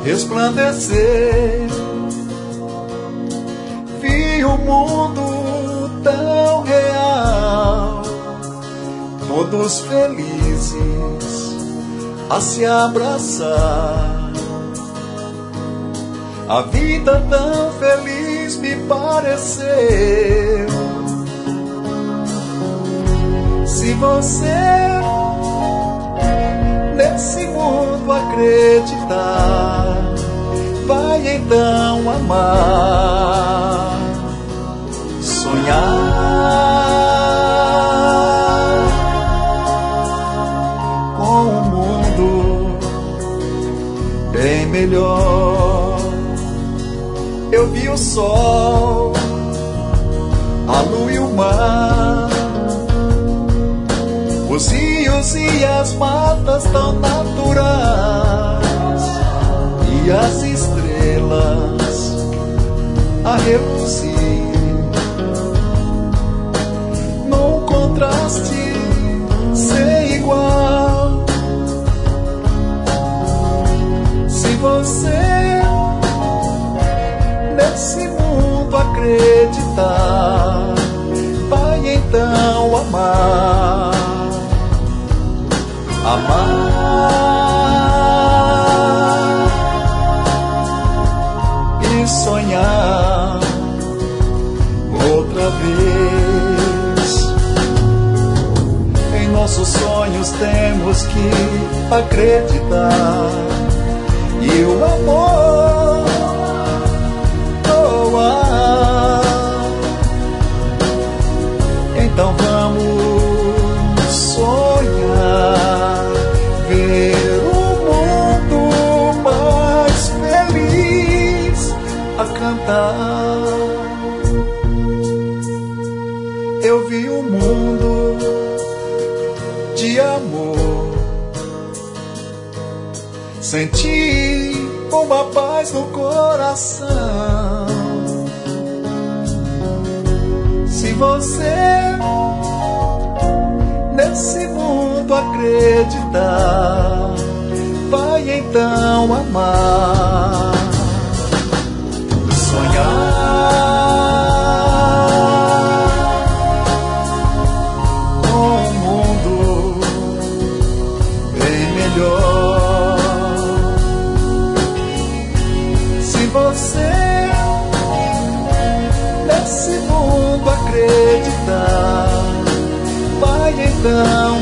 resplandecer. Vi o mundo tão real, todos felizes a se abraçar. A vida tão feliz me pareceu. Se você nesse mundo acreditar, vai então amar, sonhar com um mundo bem melhor. Eu vi o sol, a lua e o mar, os rios e as matas tão naturais, e as estrelas a reluzir num contraste sem igual. Se você nesse mundo acreditar, vai então amar, amar e sonhar outra vez. Em nossos sonhos temos que acreditar, e o amor doar. Então vamos sonhar, ver o mundo mais feliz a cantar. Eu vi um mundo de amor, senti uma paz no coração. Se você nesse mundo acreditar, vai então amar, sonhar com um mundo bem melhor. Se você nesse mundo acreditar, vai então